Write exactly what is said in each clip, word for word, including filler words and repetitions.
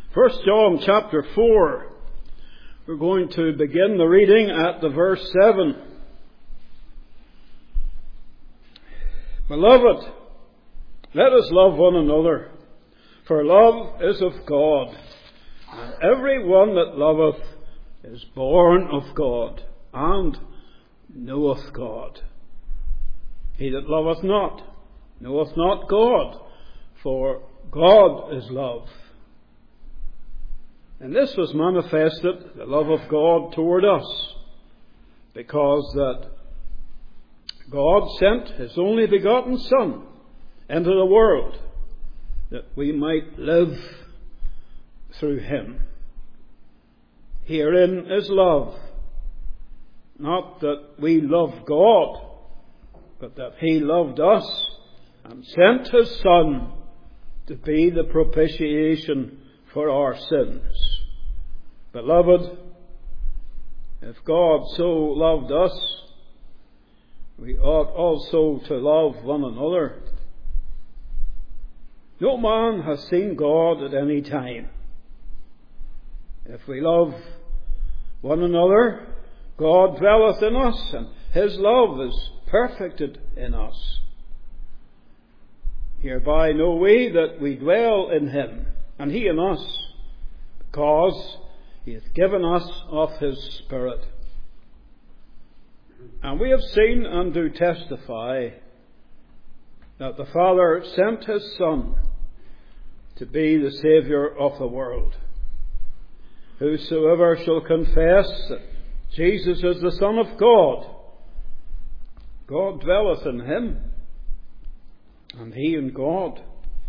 First John chapter four. We're going to begin the reading at the verse seven. Beloved, let us love one another, for love is of God. And every one that loveth is born of God, and knoweth God. He that loveth not, knoweth not God, for God is love. And this was manifested, the love of God toward us, because that God sent His only begotten Son into the world, that we might live through Him. Herein is love, not that we love God, but that He loved us and sent His Son to be the propitiation for our sins. Beloved, if God so loved us, we ought also to love one another. No man has seen God at any time. If we love one another, God dwelleth in us, and His love is perfected in us. Hereby know we that we dwell in Him, and He in us, because He hath given us of His Spirit. And we have seen and do testify that the Father sent His Son to be the Saviour of the world. Whosoever shall confess that Jesus is the Son of God, God dwelleth in him, and he in God.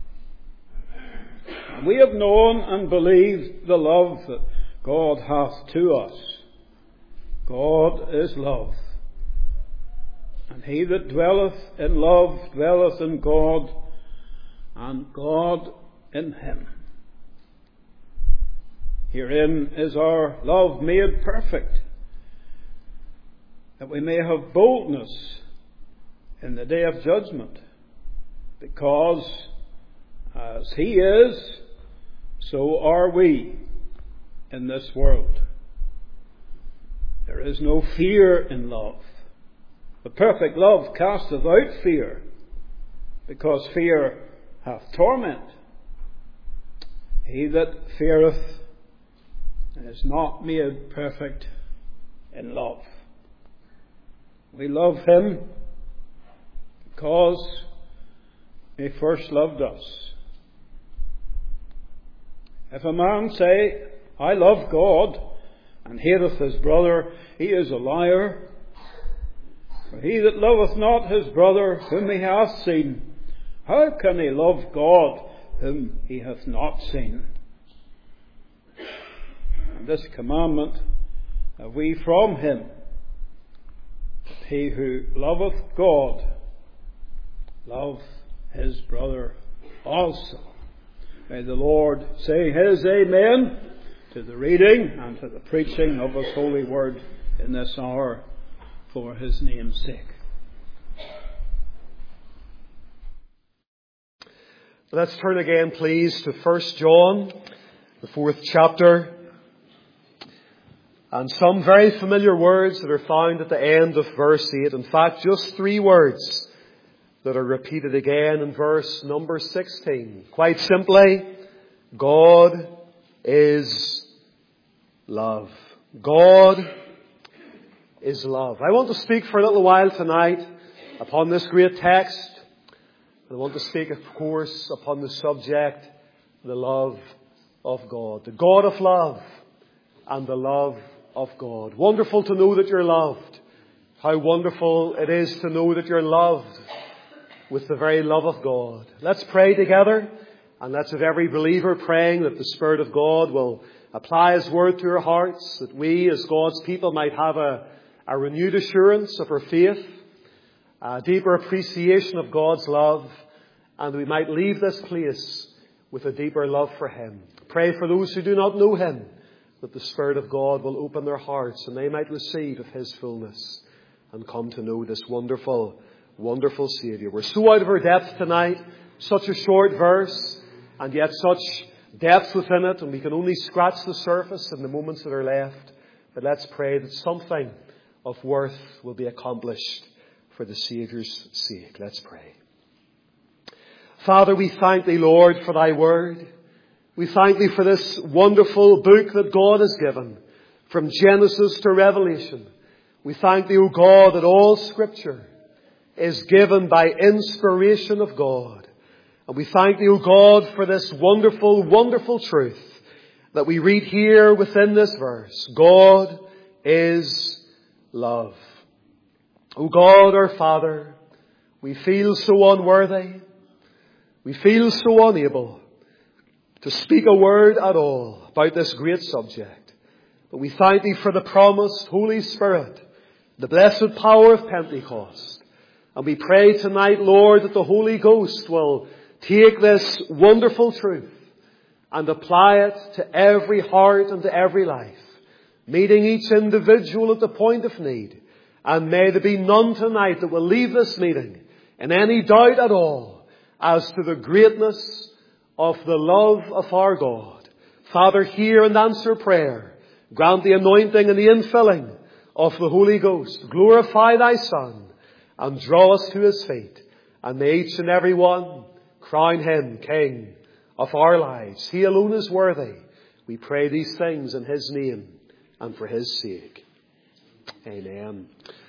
And we have known and believed the love that God hath to us. God is love. And he that dwelleth in love dwelleth in God, and God in him. Herein is our love made perfect, that we may have boldness in the day of judgment, because as He is, so are we in this world. There is no fear in love. The perfect love casteth out fear, because fear hath torment. He that feareth is not made perfect in love. We love Him because He first loved us. If a man say, I love God, and hateth his brother, he is a liar. For he that loveth not his brother whom he hath seen, how can he love God whom he hath not seen? And this commandment have we from Him, that he who loveth God love his brother also. May the Lord say His Amen to the reading and to the preaching of His holy word in this hour, for His name's sake. Let's turn again, please, to First John, the fourth chapter, and some very familiar words that are found at the end of verse eight. In fact, just three words that are repeated again in verse number sixteen. Quite simply, God is love. God is love. I want to speak for a little while tonight upon this great text. I want to speak, of course, upon the subject, the love of God. The God of love and the love of God. Wonderful to know that you're loved. How wonderful it is to know that you're loved with the very love of God. Let's pray together, and let's have every believer praying that the Spirit of God will apply His word to our hearts, that we as God's people might have a, a renewed assurance of our faith, a deeper appreciation of God's love, and we might leave this place with a deeper love for Him. Pray for those who do not know Him, that the Spirit of God will open their hearts and they might receive of His fullness and come to know this wonderful, wonderful Saviour. We're so out of our depth tonight, such a short verse, and yet such depths within it, and we can only scratch the surface in the moments that are left. But let's pray that something of worth will be accomplished for the Saviour's sake. Let's pray. Father, we thank Thee, Lord, for Thy word. We thank Thee for this wonderful book that God has given, from Genesis to Revelation. We thank Thee, O God, that all Scripture is given by inspiration of God. And we thank Thee, O God, for this wonderful, wonderful truth that we read here within this verse. God is love. O God, our Father, we feel so unworthy. We feel so unable to speak a word at all about this great subject. But we thank Thee for the promised Holy Spirit, the blessed power of Pentecost. And we pray tonight, Lord, that the Holy Ghost will take this wonderful truth and apply it to every heart and to every life, meeting each individual at the point of need. And may there be none tonight that will leave this meeting in any doubt at all as to the greatness of the love of our God. Father, hear and answer prayer. Grant the anointing and the infilling of the Holy Ghost. Glorify Thy Son and draw us to His feet. And may each and every one crown Him King of our lives. He alone is worthy. We pray these things in His name and for His sake. Amen.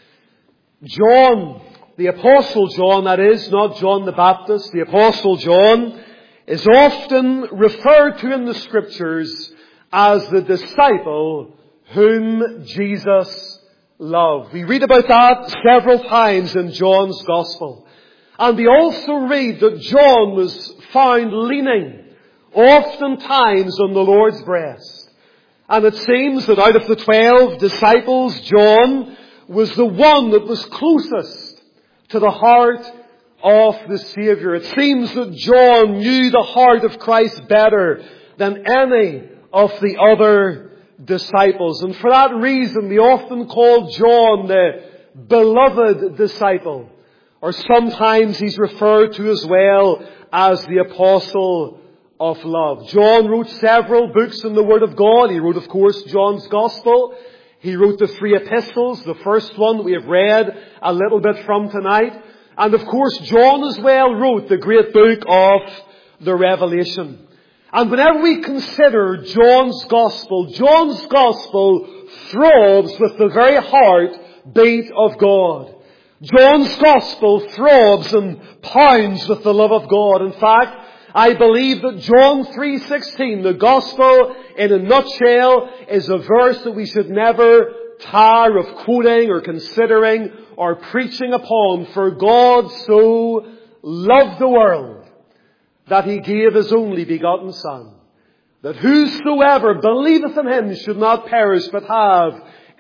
John, the Apostle John, that is, not John the Baptist, the Apostle John, is often referred to in the Scriptures as the disciple whom Jesus loved. We read about that several times in John's Gospel. And we also read that John was found leaning oftentimes on the Lord's breast. And it seems that out of the twelve disciples, John was the one that was closest to the heart of the Saviour. It seems that John knew the heart of Christ better than any of the other disciples. And for that reason, we often call John the beloved disciple. Or sometimes he's referred to as well as the apostle of love. John wrote several books in the Word of God. He wrote, of course, John's Gospel. He wrote the three epistles, the first one that we have read a little bit from tonight. And of course, John as well wrote the great book of the Revelation. And whenever we consider John's Gospel, John's Gospel throbs with the very heartbeat of God. John's Gospel throbs and pounds with the love of God. In fact, I believe that John three sixteen, the Gospel in a nutshell, is a verse that we should never tire of quoting or considering or preaching upon. For God so loved the world that He gave His only begotten Son, that whosoever believeth in Him should not perish but have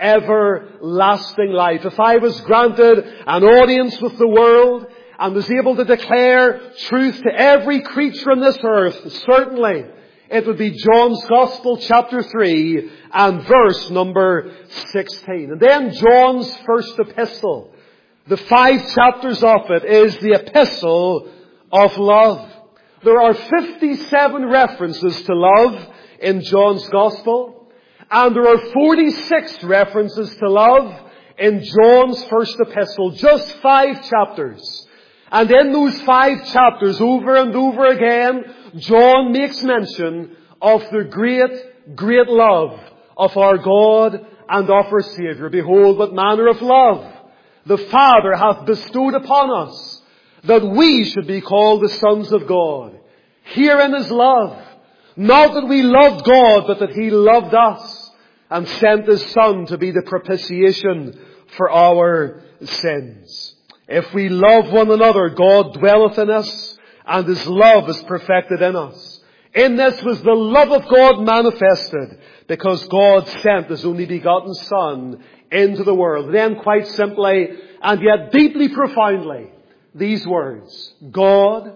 everlasting life. If I was granted an audience with the world and was able to declare truth to every creature on this earth, certainly it would be John's Gospel chapter three and verse number sixteen. And then John's first epistle, the five chapters of it, is the epistle of love. There are fifty-seven references to love in John's Gospel, and there are forty-six references to love in John's first epistle. Just five chapters. And in those five chapters, over and over again, John makes mention of the great, great love of our God and of our Saviour. Behold, what manner of love the Father hath bestowed upon us, that we should be called the sons of God. Herein is love, not that we loved God, but that He loved us and sent His Son to be the propitiation for our sins. If we love one another, God dwelleth in us, and His love is perfected in us. In this was the love of God manifested, because God sent His only begotten Son into the world. Then quite simply, and yet deeply profoundly, these words: God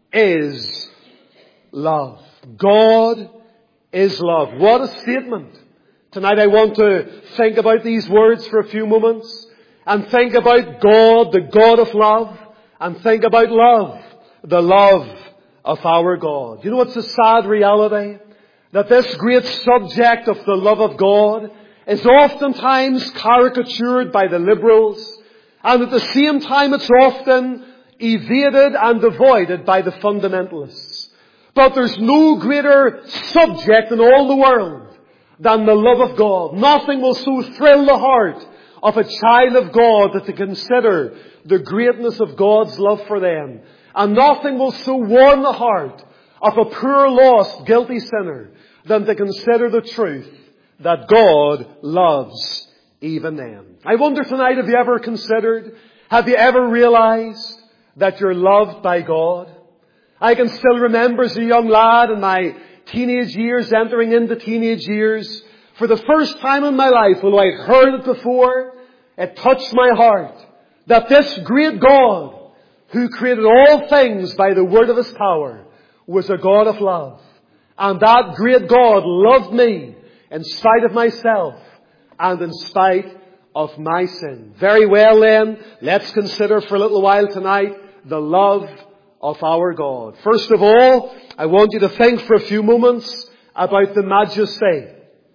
is love. God is love. What a statement. Tonight I want to think about these words for a few moments. And think about God, the God of love. And think about love, the love of our God. You know, it's a sad reality that this great subject of the love of God is oftentimes caricatured by the liberals, and at the same time it's often evaded and avoided by the fundamentalists. But there's no greater subject in all the world than the love of God. Nothing will so thrill the heart of a child of God that to consider the greatness of God's love for them. And nothing will so warm the heart of a poor, lost, guilty sinner than to consider the truth that God loves even them. I wonder tonight, have you ever considered, have you ever realized that you're loved by God? I can still remember as a young lad in my teenage years, entering into teenage years, for the first time in my life, although I'd heard it before, it touched my heart that this great God, who created all things by the word of His power, was a God of love. And that great God loved me in spite of myself and in spite of my sin. Very well then, let's consider for a little while tonight the love of our God. First of all, I want you to think for a few moments about the majesty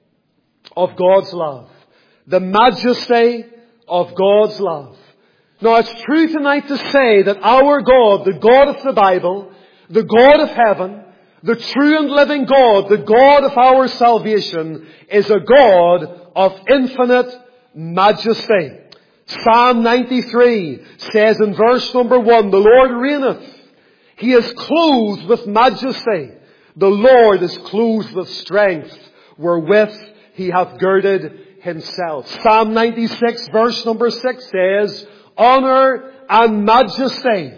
of God's love. The majesty of God's love. Now, it's true tonight to say that our God, the God of the Bible, the God of heaven, the true and living God, the God of our salvation, is a God of infinite majesty. Psalm ninety-three says in verse number one, the Lord reigneth. He is clothed with majesty. The Lord is clothed with strength, wherewith He hath girded Himself. Psalm ninety-six verse number six says, honor and majesty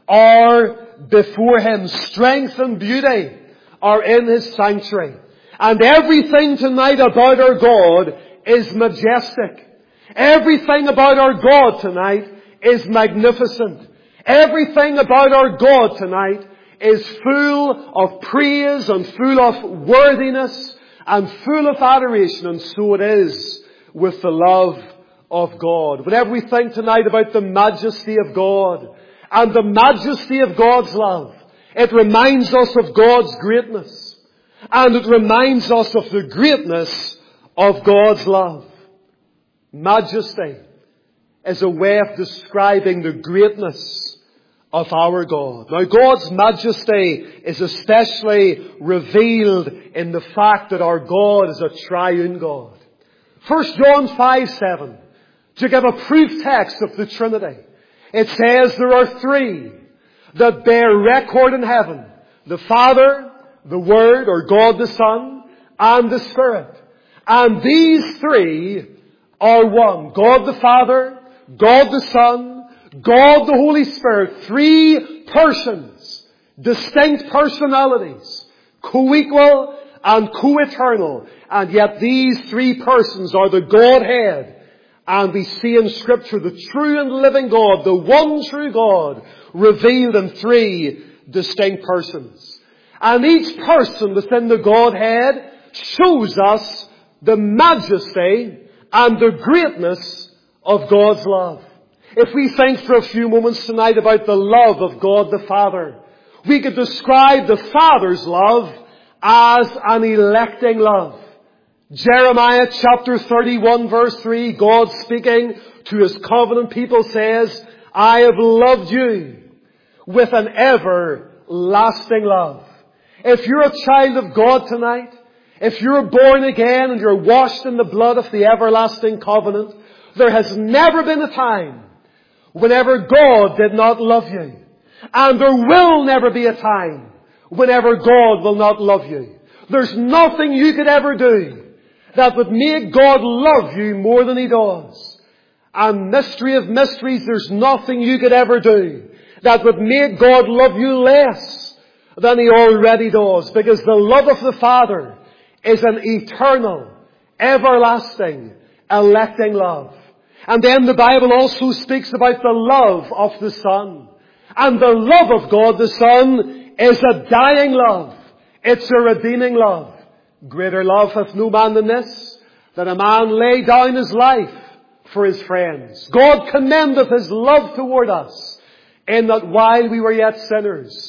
are before Him. Strength and beauty are in His sanctuary. And everything tonight about our God is majestic. Everything about our God tonight is magnificent. Everything about our God tonight is full of praise and full of worthiness and full of adoration. And so it is with the love of God. Whenever we think tonight about the majesty of God and the majesty of God's love, it reminds us of God's greatness. And it reminds us of the greatness of God's love. Majesty is a way of describing the greatness of our God. Now, God's majesty is especially revealed in the fact that our God is a triune God. First John five seven, to give a proof text of the Trinity, it says there are three that bear record in heaven: the Father, the Word, or God the Son, and the Spirit. And these three are one. God the Father, God the Son, God the Holy Spirit. Three persons, distinct personalities, co-equal and co-eternal. And yet these three persons are the Godhead. And we see in Scripture the true and living God, the one true God, revealed in three distinct persons. And each person within the Godhead shows us the majesty and the greatness of God's love. If we think for a few moments tonight about the love of God the Father, we could describe the Father's love as an electing love. Jeremiah chapter thirty-one verse three, God speaking to His covenant people says, I have loved you with an everlasting love. If you're a child of God tonight, if you're born again and you're washed in the blood of the everlasting covenant, there has never been a time whenever God did not love you. And there will never be a time whenever God will not love you. There's nothing you could ever do that would make God love you more than He does. And mystery of mysteries, there's nothing you could ever do that would make God love you less than He already does. Because the love of the Father is an eternal, everlasting, electing love. And then the Bible also speaks about the love of the Son. And the love of God the Son is a dying love. It's a redeeming love. Greater love hath no man than this, that a man lay down his life for his friends. God commendeth His love toward us, in that while we were yet sinners,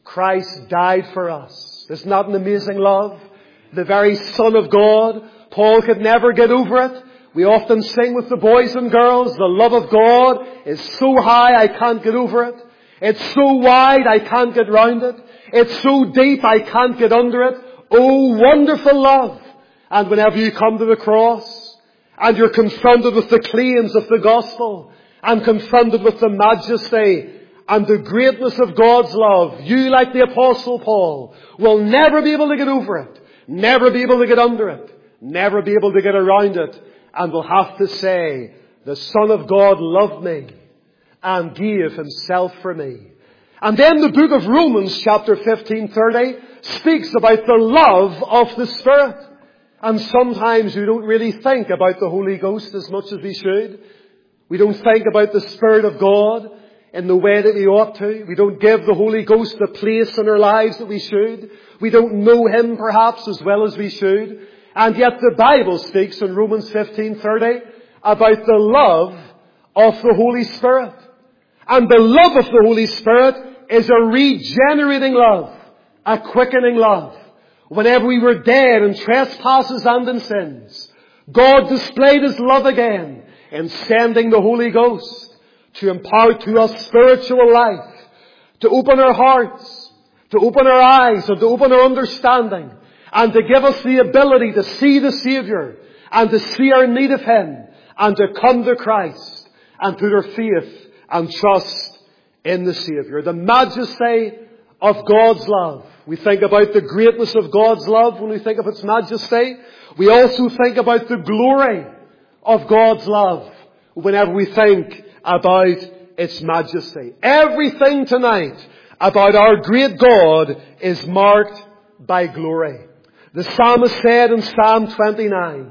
Christ died for us. Isn't that an amazing love? The very Son of God. Paul could never get over it. We often sing with the boys and girls, the love of God is so high I can't get over it. It's so wide I can't get round it. It's so deep I can't get under it. Oh, wonderful love. And whenever you come to the cross and you're confronted with the claims of the gospel and confronted with the majesty and the greatness of God's love, you, like the Apostle Paul, will never be able to get over it, never be able to get under it, never be able to get around it, and will have to say, the Son of God loved me and gave Himself for me. And then the book of Romans, chapter fifteen thirty, speaks about the love of the Spirit. And sometimes we don't really think about the Holy Ghost as much as we should. We don't think about the Spirit of God in the way that we ought to. We don't give the Holy Ghost the place in our lives that we should. We don't know Him perhaps as well as we should. And yet the Bible speaks in Romans fifteen thirty about the love of the Holy Spirit. And the love of the Holy Spirit is a regenerating love, a quickening love. Whenever we were dead in trespasses and in sins, God displayed His love again in sending the Holy Ghost to impart to us spiritual life, to open our hearts, to open our eyes, and to open our understanding, and to give us the ability to see the Saviour, and to see our need of Him, and to come to Christ, and put our faith and trust in the Saviour. The majesty of God's love. We think about the greatness of God's love when we think of its majesty. We also think about the glory of God's love whenever we think about its majesty. Everything tonight about our great God is marked by glory. The psalmist said in Psalm twenty-nine,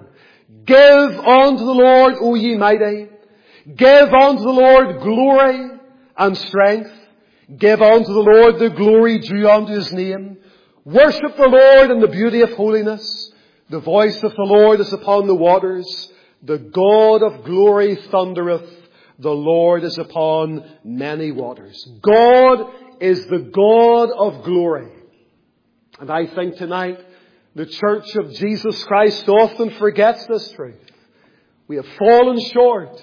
"Give unto the Lord, O ye mighty, give unto the Lord glory and strength. Give unto the Lord the glory due unto His name. Worship the Lord in the beauty of holiness. The voice of the Lord is upon the waters. The God of glory thundereth. The Lord is upon many waters." God is the God of glory. And I think tonight the Church of Jesus Christ often forgets this truth. We have fallen short,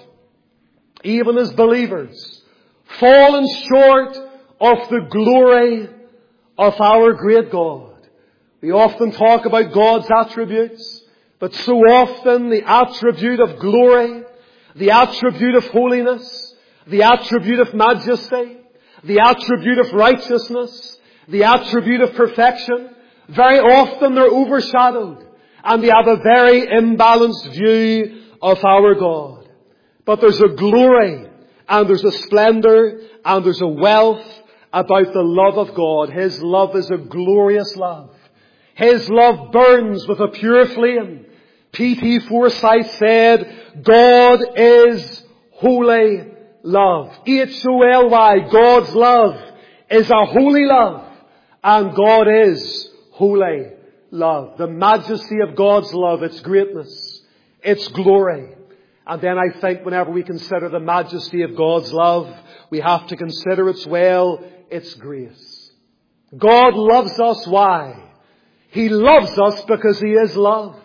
even as believers, fallen short of the glory of our great God. We often talk about God's attributes, but so often the attribute of glory, the attribute of holiness, the attribute of majesty, the attribute of righteousness, the attribute of perfection, very often they're overshadowed, and we have a very imbalanced view of our God. But there's a glory, and there's a splendor, and there's a wealth about the love of God. His love is a glorious love. His love burns with a pure flame. P T Forsyth said, God is holy love. H O L Y, God's love is a holy love. And God is holy love. The majesty of God's love, its greatness, its glory. And then I think whenever we consider the majesty of God's love, we have to consider as well its grace. God loves us. Why? He loves us because He is love.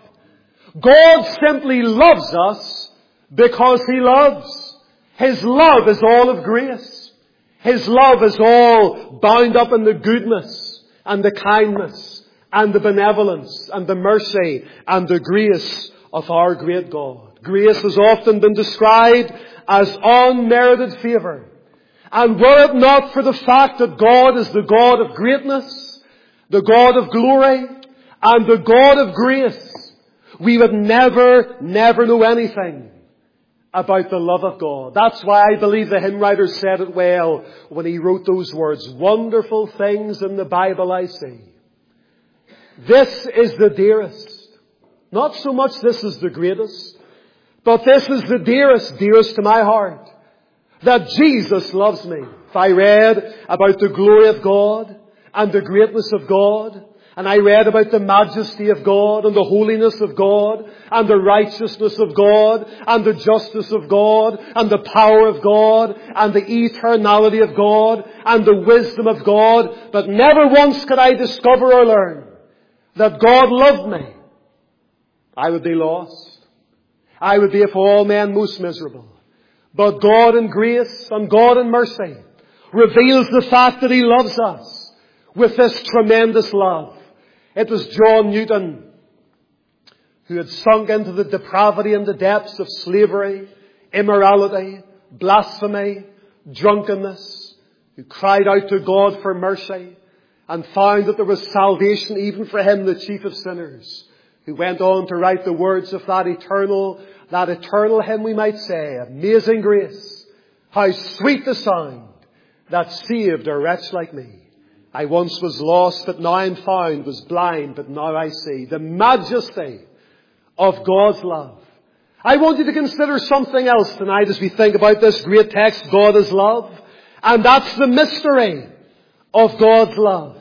God simply loves us because He loves. His love is all of grace. His love is all bound up in the goodness and the kindness and the benevolence and the mercy and the grace of our great God. Grace has often been described as unmerited favour. And were it not for the fact that God is the God of greatness, the God of glory, and the God of grace, we would never, never know anything about the love of God. That's why I believe the hymn writer said it well when he wrote those words, "Wonderful things in the Bible I see. This is the dearest." Not so much this is the greatest, but this is the dearest, dearest to my heart. That Jesus loves me. If I read about the glory of God and the greatness of God And I read about the majesty of God and the holiness of God and the righteousness of God and the justice of God and the power of God and the eternality of God and the wisdom of God. But never once could I discover or learn that God loved me. I would be lost. I would be of all men most miserable. But God in grace and God in mercy reveals the fact that He loves us with this tremendous love. It was John Newton who had sunk into the depravity and the depths of slavery, immorality, blasphemy, drunkenness, who cried out to God for mercy and found that there was salvation even for him, the chief of sinners, who went on to write the words of that eternal, that eternal hymn, we might say, Amazing Grace, how sweet the sound that saved a wretch like me. I once was lost, but now I'm found, was blind, but now I see. The majesty of God's love. I want you to consider something else tonight as we think about this great text, God is love. And that's the mystery of God's love.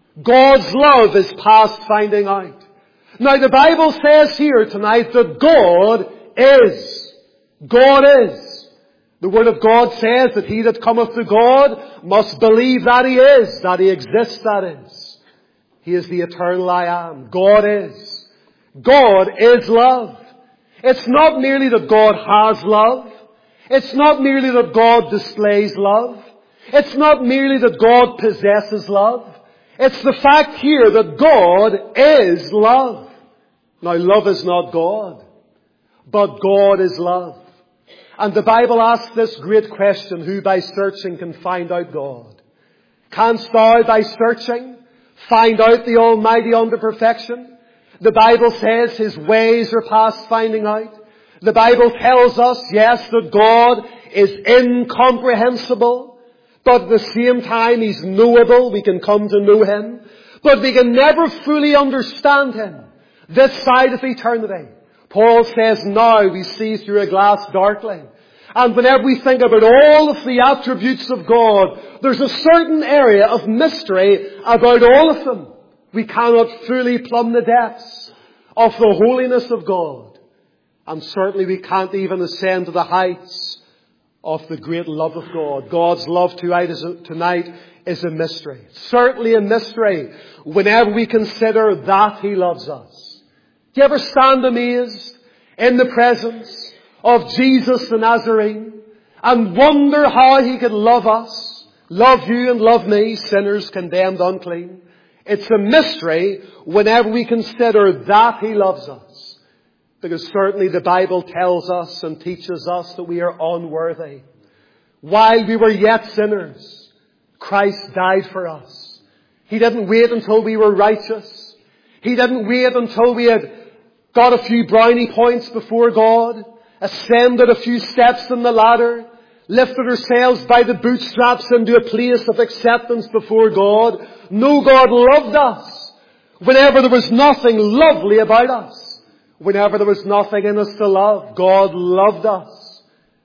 God's love is past finding out. Now the Bible says here tonight that God is. God is. The Word of God says that he that cometh to God must believe that He is, that He exists, that is. He is the eternal I am. God is. God is love. It's not merely that God has love. It's not merely that God displays love. It's not merely that God possesses love. It's the fact here that God is love. Now, love is not God, but God is love. And the Bible asks this great question, who by searching can find out God? Canst thou by searching find out the Almighty under perfection? The Bible says His ways are past finding out. The Bible tells us, yes, that God is incomprehensible, but at the same time He's knowable. We can come to know Him, but we can never fully understand Him this side of eternity. Paul says, now we see through a glass darkly. And whenever we think about all of the attributes of God, there's a certain area of mystery about all of them. We cannot fully plumb the depths of the holiness of God. And certainly we can't even ascend to the heights of the great love of God. God's love tonight is a, tonight is a mystery. Certainly a mystery whenever we consider that He loves us. Do you ever stand amazed in the presence of Jesus the Nazarene and wonder how He could love us, love you and love me, sinners condemned unclean? It's a mystery whenever we consider that He loves us. Because certainly the Bible tells us and teaches us that we are unworthy. While we were yet sinners, Christ died for us. He didn't wait until we were righteous. He didn't wait until we had got a few brownie points before God, ascended a few steps in the ladder, lifted ourselves by the bootstraps into a place of acceptance before God. No, God loved us whenever there was nothing lovely about us. Whenever there was nothing in us to love, God loved us.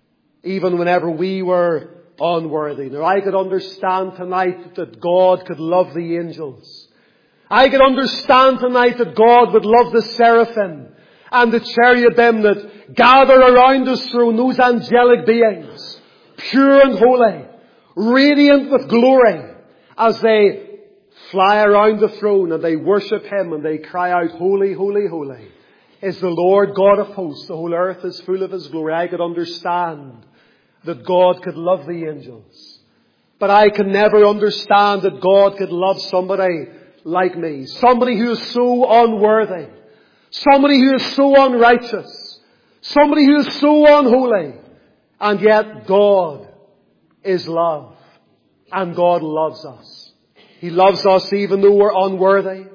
Even whenever we were unworthy. Now, I could understand tonight that God could love the angels. I could understand tonight that God would love the seraphim and the cherubim that gather around His throne, those angelic beings, pure and holy, radiant with glory, as they fly around the throne and they worship Him and they cry out, holy, holy, holy is the Lord God of hosts. The whole earth is full of His glory. I could understand that God could love the angels. But I can never understand that God could love somebody like me. Somebody who is so unworthy. Somebody who is so unrighteous. Somebody who is so unholy. And yet God is love. And God loves us. He loves us even though we're unworthy.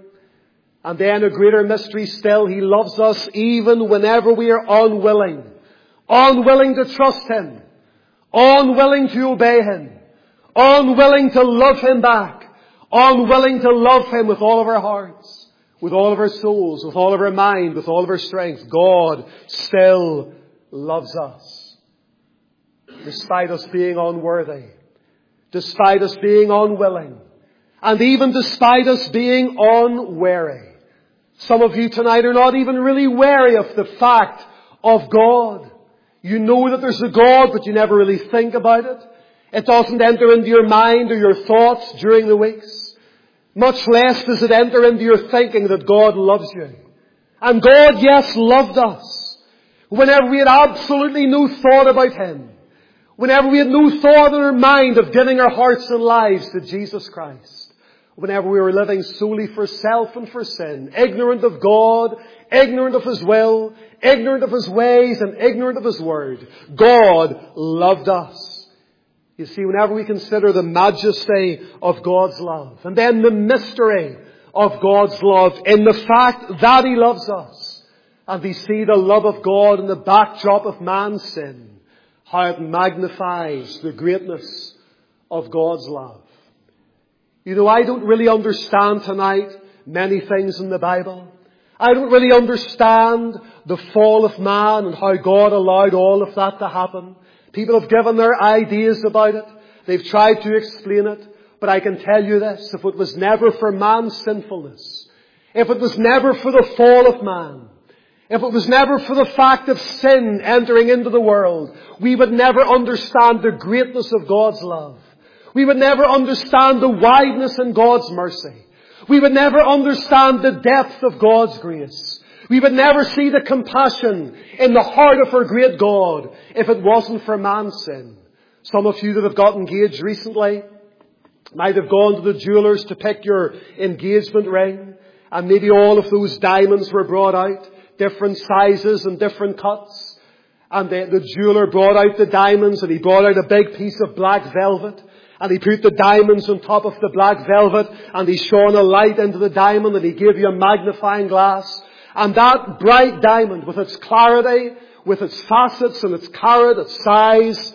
And then a greater mystery still, He loves us even whenever we are unwilling. Unwilling to trust Him. Unwilling to obey Him. Unwilling to love Him back. Unwilling to love Him with all of our hearts, with all of our souls, with all of our mind, with all of our strength. God still loves us. Despite us being unworthy. Despite us being unwilling. And even despite us being unwary, some of you tonight are not even really wary of the fact of God. You know that there's a God, but you never really think about it. It doesn't enter into your mind or your thoughts during the weeks. Much less does it enter into your thinking that God loves you. And God, yes, loved us. Whenever we had absolutely no thought about Him. Whenever we had no thought in our mind of giving our hearts and lives to Jesus Christ. Whenever we were living solely for self and for sin. Ignorant of God, ignorant of His will, ignorant of His ways, and ignorant of His word. God loved us. You see, whenever we consider the majesty of God's love, and then the mystery of God's love in the fact that He loves us, and we see the love of God in the backdrop of man's sin, how it magnifies the greatness of God's love. You know, I don't really understand tonight many things in the Bible. I don't really understand the fall of man and how God allowed all of that to happen. People have given their ideas about it. They've tried to explain it. But I can tell you this, if it was never for man's sinfulness, if it was never for the fall of man, if it was never for the fact of sin entering into the world, we would never understand the greatness of God's love. We would never understand the wideness in God's mercy. We would never understand the depth of God's grace. We would never see the compassion in the heart of our great God if it wasn't for man's sin. Some of you that have got engaged recently might have gone to the jewellers to pick your engagement ring, and maybe all of those diamonds were brought out, different sizes and different cuts. And the, the jeweller brought out the diamonds, and he brought out a big piece of black velvet. And he put the diamonds on top of the black velvet, and he shone a light into the diamond, and he gave you a magnifying glass. And that bright diamond, with its clarity, with its facets and its carat, its size,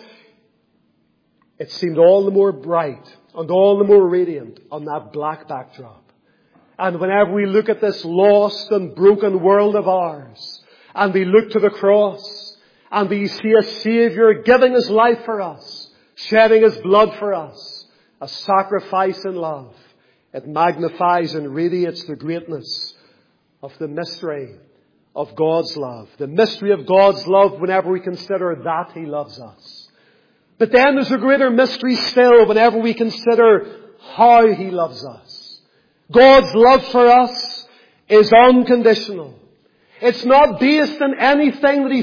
it seemed all the more bright and all the more radiant on that black backdrop. And whenever we look at this lost and broken world of ours, and we look to the cross, and we see a Saviour giving His life for us, shedding His blood for us, a sacrifice in love, it magnifies and radiates the greatness of the mystery of God's love. The mystery of God's love whenever we consider that He loves us. But then there's a greater mystery still whenever we consider how He loves us. God's love for us is unconditional. It's not based on anything that He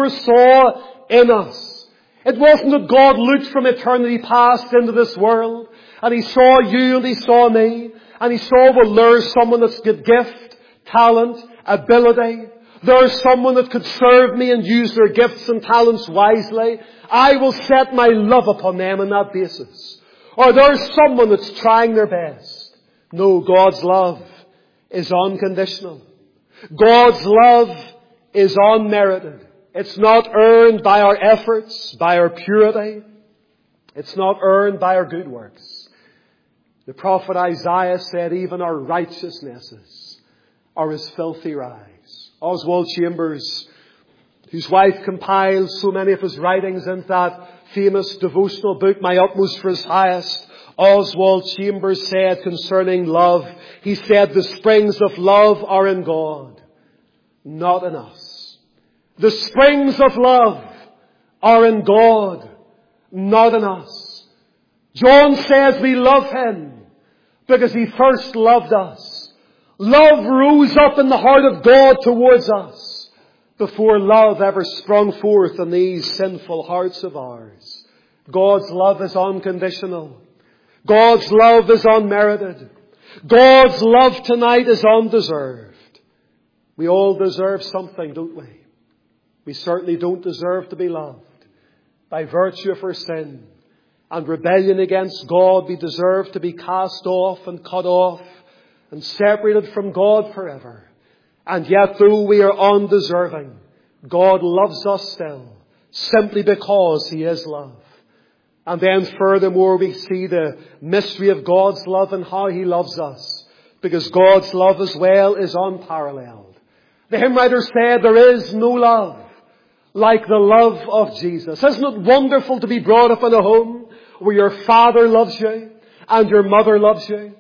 foresaw in us. It wasn't that God looked from eternity past into this world, and He saw you and He saw me, and He saw, well, there's someone that's got gift, talent, ability. There's someone that could serve me and use their gifts and talents wisely. I will set my love upon them on that basis. Or there's someone that's trying their best. No, God's love is unconditional. God's love is unmerited. It's not earned by our efforts, by our purity. It's not earned by our good works. The prophet Isaiah said even our righteousnesses are as filthy rags. Oswald Chambers, whose wife compiled so many of his writings in that famous devotional book, My Utmost for His Highest, Oswald Chambers said concerning love, he said, the springs of love are in God, not in us. The springs of love are in God, not in us. John says we love Him because He first loved us. Love rose up in the heart of God towards us before love ever sprung forth in these sinful hearts of ours. God's love is unconditional. God's love is unmerited. God's love tonight is undeserved. We all deserve something, don't we? We certainly don't deserve to be loved. By virtue of our sin and rebellion against God, we deserve to be cast off and cut off and separated from God forever. And yet, though we are undeserving, God loves us still, simply because He is love. And then furthermore, we see the mystery of God's love and how He loves us, because God's love as well is unparalleled. The hymn writer said, there is no love like the love of Jesus. Isn't it wonderful to be brought up in a home where your father loves you and your mother loves you?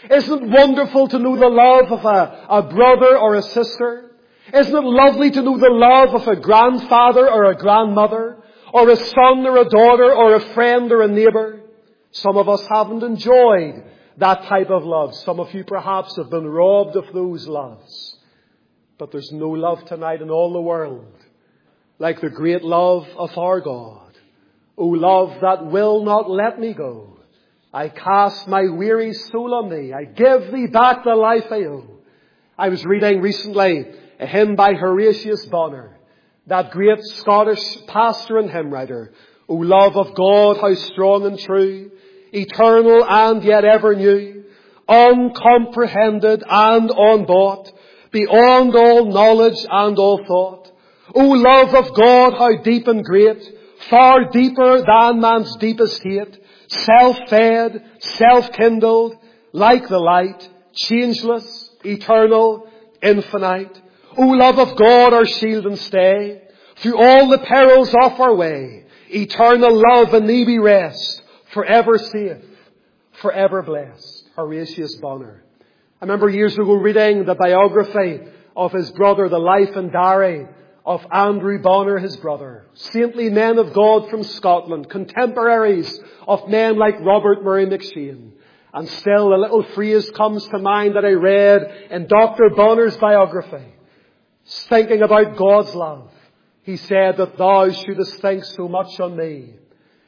Isn't it wonderful to know the love of a, a brother or a sister? Isn't it lovely to know the love of a grandfather or a grandmother, or a son or a daughter, or a friend or a neighbour? Some of us haven't enjoyed that type of love. Some of you perhaps have been robbed of those loves. But there's no love tonight in all the world like the great love of our God. O love that will not let me go. I cast my weary soul on thee. I give thee back the life I owe. I was reading recently a hymn by Horatius Bonar, that great Scottish pastor and hymn writer. O love of God, how strong and true, eternal and yet ever new, uncomprehended and unbought, beyond all knowledge and all thought. O love of God, how deep and great, far deeper than man's deepest hate, self-fed, self-kindled, like the light, changeless, eternal, infinite. O love of God, our shield and stay, through all the perils of our way, eternal love in thee we rest, forever safe, forever blessed. Horatius Bonar. I remember years ago reading the biography of his brother, the life and diary of Andrew Bonar, his brother. Saintly men of God from Scotland, contemporaries of men like Robert Murray McShane. And still a little phrase comes to mind that I read in Doctor Bonar's biography. Thinking about God's love, he said that thou shouldest think so much on me.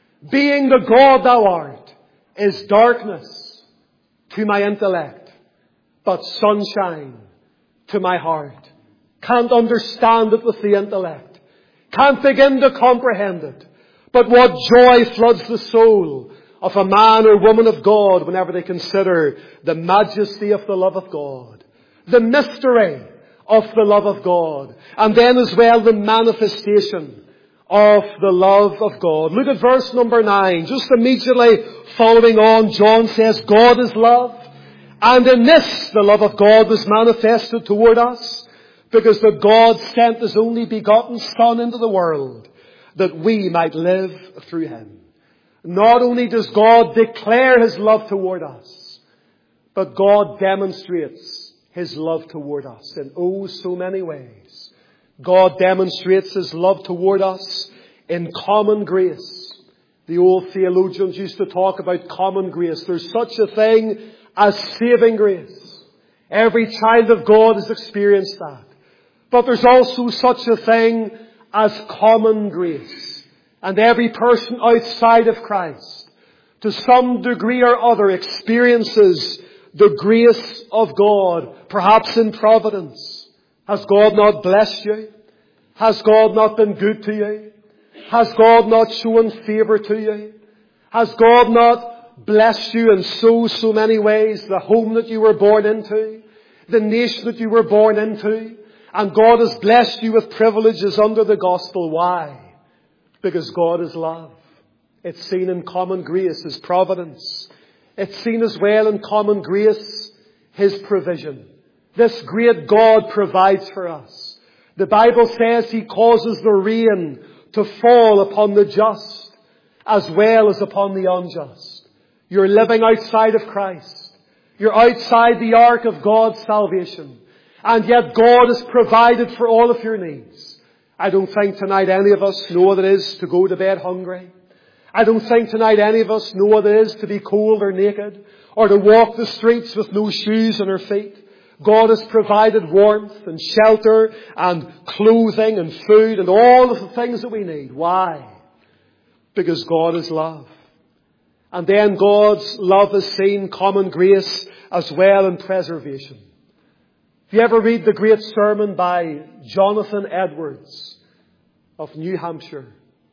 Being the God thou art is darkness to my intellect, but sunshine to my heart. Can't understand it with the intellect. Can't begin to comprehend it. But what joy floods the soul of a man or woman of God whenever they consider the majesty of the love of God. The mystery of the love of God. And then as well the manifestation of the love of God. Look at verse number nine. Just immediately following on, John says, God is love. And in this, the love of God was manifested toward us, because that God sent His only begotten Son into the world, that we might live through Him. Not only does God declare His love toward us, but God demonstrates His love toward us in oh so many ways. God demonstrates His love toward us in common grace. The old theologians used to talk about common grace. There's such a thing as saving grace. Every child of God has experienced that. But there's also such a thing as common grace. And every person outside of Christ, to some degree or other, experiences the grace of God, perhaps in providence. Has God not blessed you? Has God not been good to you? Has God not shown favour to you? Has God not blessed you in so, so many ways? The home that you were born into, the nation that you were born into, and God has blessed you with privileges under the gospel. Why? Because God is love. It's seen in common grace, His providence. It's seen as well in common grace, His provision. This great God provides for us. The Bible says He causes the rain to fall upon the just as well as upon the unjust. You're living outside of Christ. You're outside the ark of God's salvation. And yet God has provided for all of your needs. I don't think tonight any of us know what it is to go to bed hungry. I don't think tonight any of us know what it is to be cold or naked, or to walk the streets with no shoes on our feet. God has provided warmth and shelter and clothing and food and all of the things that we need. Why? Because God is love. And then God's love is seen, common grace, as well in preservation. If you ever read the great sermon by Jonathan Edwards of New Hampshire,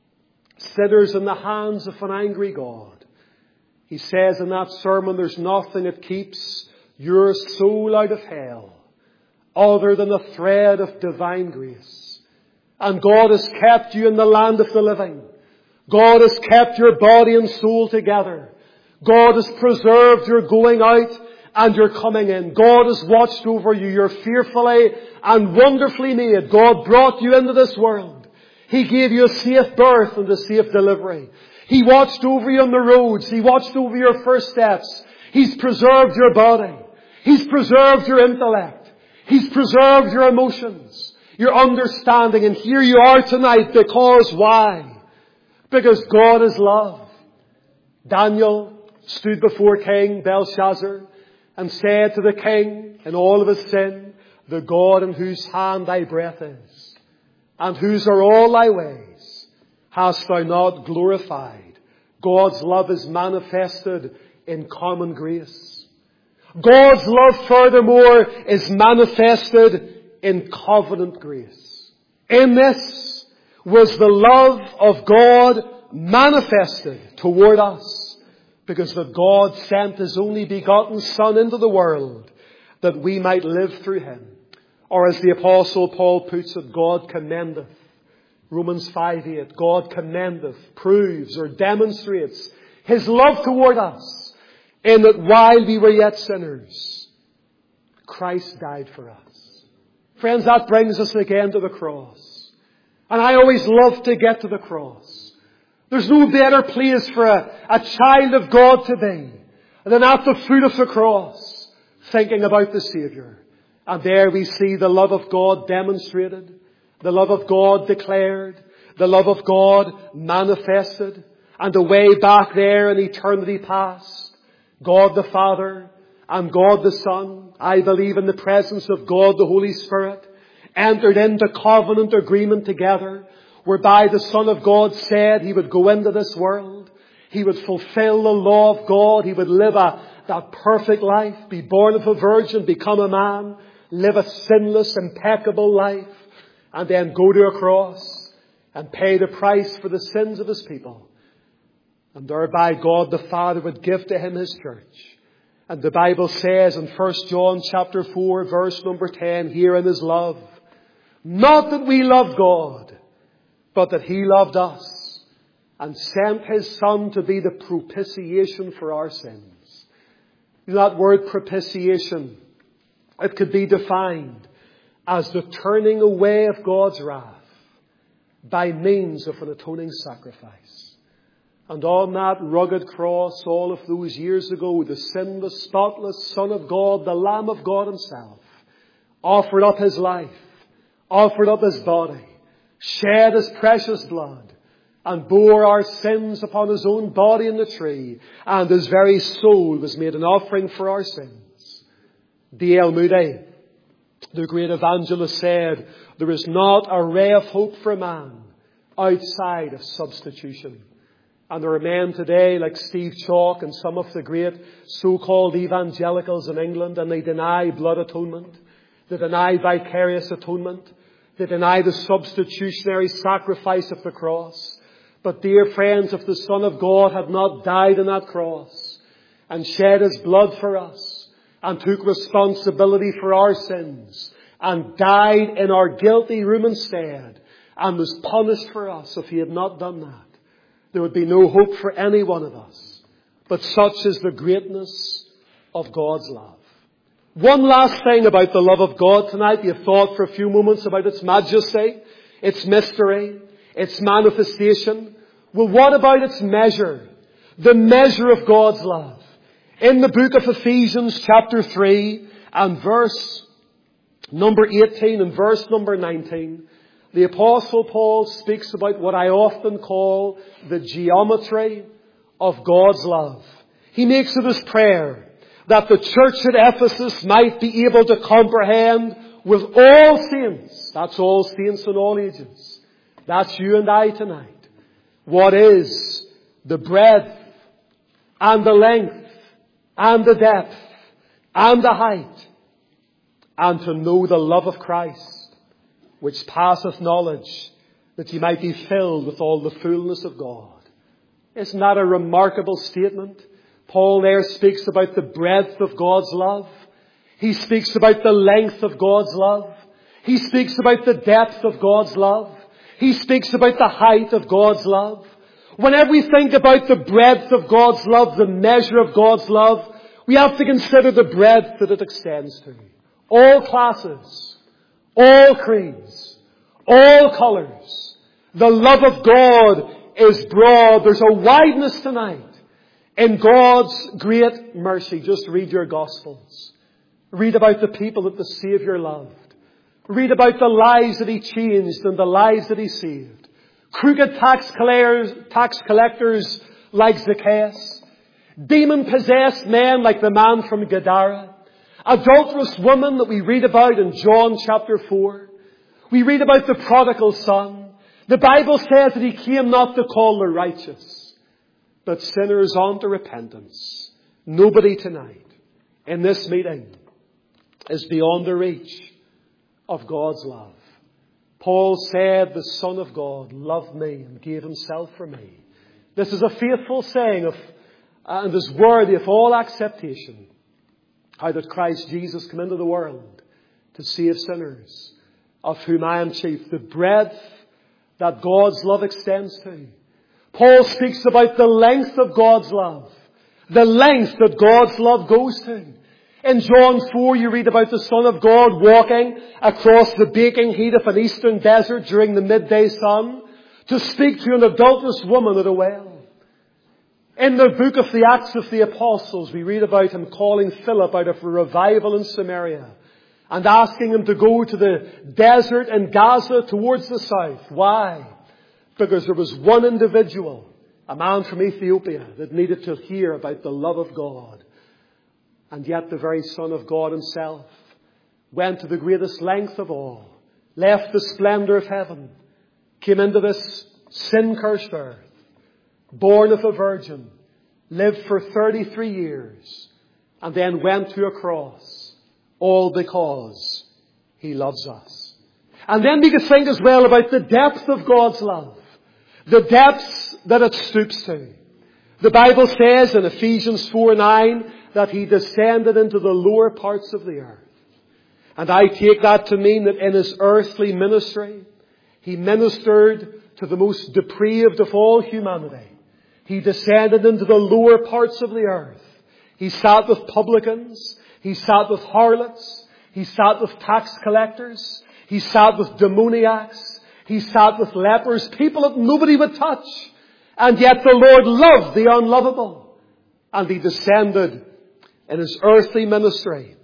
Sinners in the Hands of an Angry God, he says in that sermon, there's nothing that keeps your soul out of hell other than the thread of divine grace. And God has kept you in the land of the living. God has kept your body and soul together. God has preserved your going out and your coming in. God has watched over you. You're fearfully and wonderfully made. God brought you into this world. He gave you a safe birth and a safe delivery. He watched over you on the roads. He watched over your first steps. He's preserved your body. He's preserved your intellect. He's preserved your emotions, your understanding. And here you are tonight because why? Because God is love. Daniel stood before King Belshazzar and said to the king in all of his sin, the God in whose hand thy breath is, and whose are all thy ways, hast thou not glorified? God's love is manifested in common grace. God's love, furthermore, is manifested in covenant grace. In this was the love of God manifested toward us, because that God sent His only begotten Son into the world that we might live through Him. Or as the Apostle Paul puts it, God commendeth. Romans five eight, God commendeth, proves or demonstrates His love toward us, in that while we were yet sinners, Christ died for us. Friends, that brings us again to the cross. And I always love to get to the cross. There's no better place for a, a child of God to be than at the foot of the cross, thinking about the Saviour. And there we see the love of God demonstrated, the love of God declared, the love of God manifested, and away back there in eternity past, God the Father and God the Son, I believe in the presence of God the Holy Spirit, entered into covenant agreement together, whereby the Son of God said He would go into this world, He would fulfill the law of God, He would live a, that perfect life, be born of a virgin, become a man, live a sinless, impeccable life, and then go to a cross and pay the price for the sins of His people. And thereby God the Father would give to Him His church. And the Bible says in First John chapter four, verse number ten, herein is love. Not that we love God, but that He loved us and sent His Son to be the propitiation for our sins. That word propitiation, it could be defined as the turning away of God's wrath by means of an atoning sacrifice. And on that rugged cross all of those years ago, the sinless, spotless Son of God, the Lamb of God Himself, offered up His life, offered up His body, shed His precious blood, and bore our sins upon His own body in the tree, and His very soul was made an offering for our sins. D L Moody, the great evangelist, said, there is not a ray of hope for man outside of substitution. And there are men today like Steve Chalk and some of the great so-called evangelicals in England, and they deny blood atonement. They deny vicarious atonement. They deny the substitutionary sacrifice of the cross. But dear friends, if the Son of God had not died on that cross and shed His blood for us and took responsibility for our sins and died in our guilty room instead and was punished for us, if He had not done that, there would be no hope for any one of us. But such is the greatness of God's love. One last thing about the love of God tonight. You've thought for a few moments about its majesty, its mystery, its manifestation. Well, what about its measure? The measure of God's love. In the book of Ephesians chapter three and verse number eighteen and verse number nineteen, the Apostle Paul speaks about what I often call the geometry of God's love. He makes it his prayer that the church at Ephesus might be able to comprehend with all saints, that's all saints in all ages, that's you and I tonight, what is the breadth and the length and the depth and the height, and to know the love of Christ, which passeth knowledge, that ye might be filled with all the fullness of God. Isn't that a remarkable statement? Paul there speaks about the breadth of God's love. He speaks about the length of God's love. He speaks about the depth of God's love. He speaks about the height of God's love. Whenever we think about the breadth of God's love, the measure of God's love, we have to consider the breadth that it extends to. All classes, all creeds, all colours. The love of God is broad. There's a wideness tonight In God's great mercy, just read your Gospels. Read about the people that the Saviour loved. Read about the lives that He changed and the lives that He saved. Crooked tax collectors, tax collectors like Zacchaeus. Demon-possessed men like the man from Gadara. Adulterous woman that we read about in John chapter four. We read about the prodigal son. The Bible says that He came not to call the righteous, but sinners unto repentance. Nobody tonight in this meeting is beyond the reach of God's love. Paul said, the Son of God loved me and gave Himself for me. This is a faithful saying of, and is worthy of all acceptation. How that Christ Jesus came into the world to save sinners, of whom I am chief. The breadth that God's love extends to. Paul speaks about the length of God's love. The length that God's love goes to. In John four, you read about the Son of God walking across the baking heat of an eastern desert during the midday sun to speak to an adulterous woman at a well. In the book of the Acts of the Apostles, we read about Him calling Philip out of a revival in Samaria and asking him to go to the desert in Gaza towards the south. Why? Because there was one individual, a man from Ethiopia, that needed to hear about the love of God. And yet the very Son of God Himself went to the greatest length of all, left the splendor of heaven, came into this sin-cursed earth, born of a virgin, lived for thirty-three years, and then went to a cross, all because He loves us. And then we could think as well about the depth of God's love, the depths that it stoops to. The Bible says in Ephesians four nine that He descended into the lower parts of the earth. And I take that to mean that in His earthly ministry, He ministered to the most depraved of all humanity. He descended into the lower parts of the earth. He sat with publicans. He sat with harlots. He sat with tax collectors. He sat with demoniacs. He sat with lepers, people that nobody would touch. And yet the Lord loved the unlovable. And He descended in His earthly ministry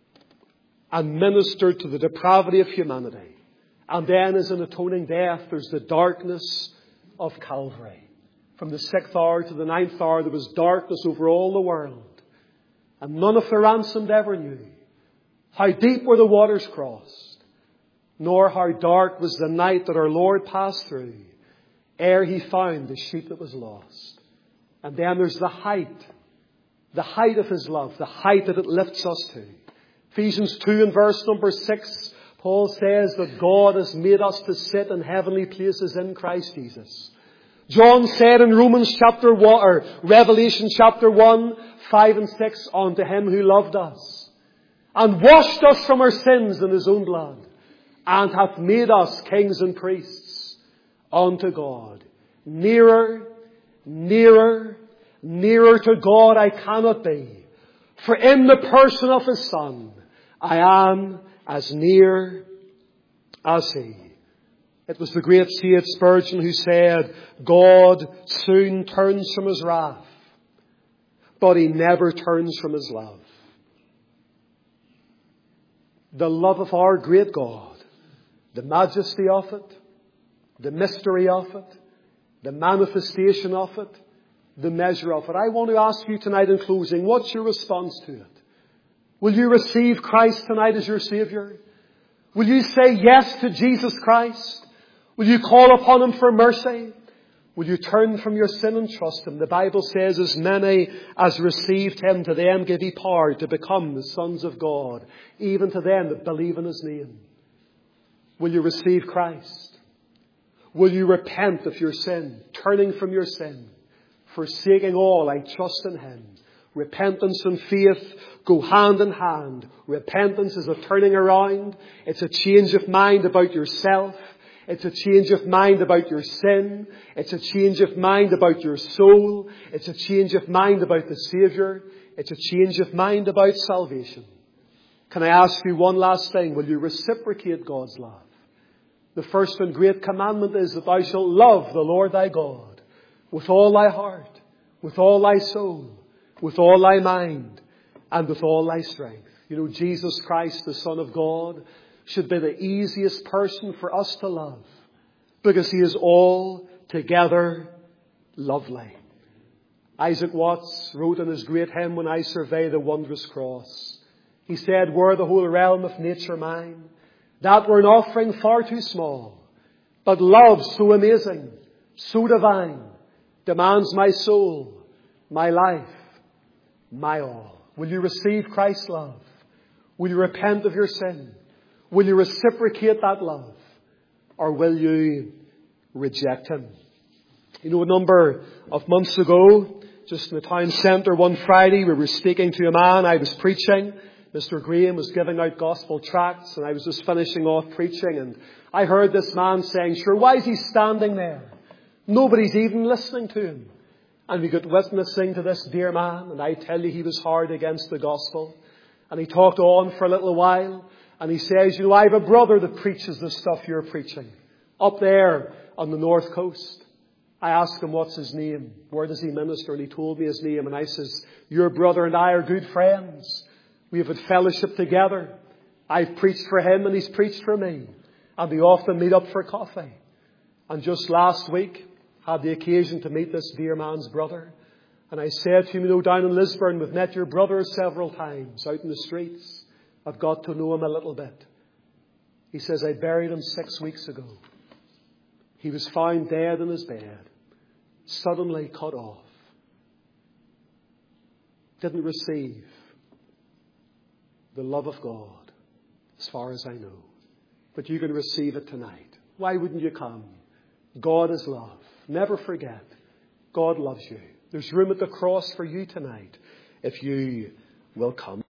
and ministered to the depravity of humanity. And then as an atoning death, there's the darkness of Calvary. From the sixth hour to the ninth hour, there was darkness over all the world. And none of the ransomed ever knew how deep were the waters crossed, nor how dark was the night that our Lord passed through, ere He found the sheep that was lost. And then there's the height, the height of His love, the height that it lifts us to. Ephesians two and verse number six, Paul says that God has made us to sit in heavenly places in Christ Jesus. John said in Romans chapter one, or Revelation chapter one, five and six, unto Him who loved us and washed us from our sins in His own blood, and hath made us kings and priests unto God. Nearer, nearer, nearer to God I cannot be, for in the person of His Son I am as near as He. It was the great C H Spurgeon who said, God soon turns from His wrath, but He never turns from His love. The love of our great God, the majesty of it, the mystery of it, the manifestation of it, the measure of it. I want to ask you tonight in closing, what's your response to it? Will you receive Christ tonight as your Saviour? Will you say yes to Jesus Christ? Will you call upon Him for mercy? Will you turn from your sin and trust Him? The Bible says, as many as received Him, to them gave He power to become the sons of God, even to them that believe in His name. Will you receive Christ? Will you repent of your sin, turning from your sin, forsaking all and trust in Him? Repentance and faith go hand in hand. Repentance is a turning around. It's a change of mind about yourself. It's a change of mind about your sin. It's a change of mind about your soul. It's a change of mind about the Saviour. It's a change of mind about salvation. Can I ask you one last thing? Will you reciprocate God's love? The first and great commandment is that thou shalt love the Lord thy God with all thy heart, with all thy soul, with all thy mind, and with all thy strength. You know, Jesus Christ, the Son of God, should be the easiest person for us to love, because he is altogether lovely. Isaac Watts wrote in his great hymn, When I Survey the Wondrous Cross, he said, were the whole realm of nature mine, that were an offering far too small, but love so amazing, so divine, demands my soul, my life, my all. Will you receive Christ's love? Will you repent of your sin? Will you reciprocate that love? Or will you reject him? You know, a number of months ago, just in the town centre one Friday, we were speaking to a man. I was preaching. Mister Graham was giving out gospel tracts, and I was just finishing off preaching, and I heard this man saying, sure, why is he standing there? Nobody's even listening to him. And we got witnessing to this dear man, and I tell you, he was hard against the gospel. And he talked on for a little while, and he says, you know, I have a brother that preaches the stuff you're preaching up there on the north coast. I asked him, what's his name? Where does he minister? And he told me his name. And I says, your brother and I are good friends. We have had fellowship together. I've preached for him and he's preached for me. And we often meet up for coffee. And just last week, had the occasion to meet this dear man's brother. And I said to him, you know, down in Lisburn, we've met your brother several times out in the streets. I've got to know him a little bit. He says, I buried him six weeks ago. He was found dead in his bed, suddenly cut off. Didn't receive the love of God, as far as I know. But you can receive it tonight. Why wouldn't you come? God is love. Never forget, God loves you. There's room at the cross for you tonight if you will come.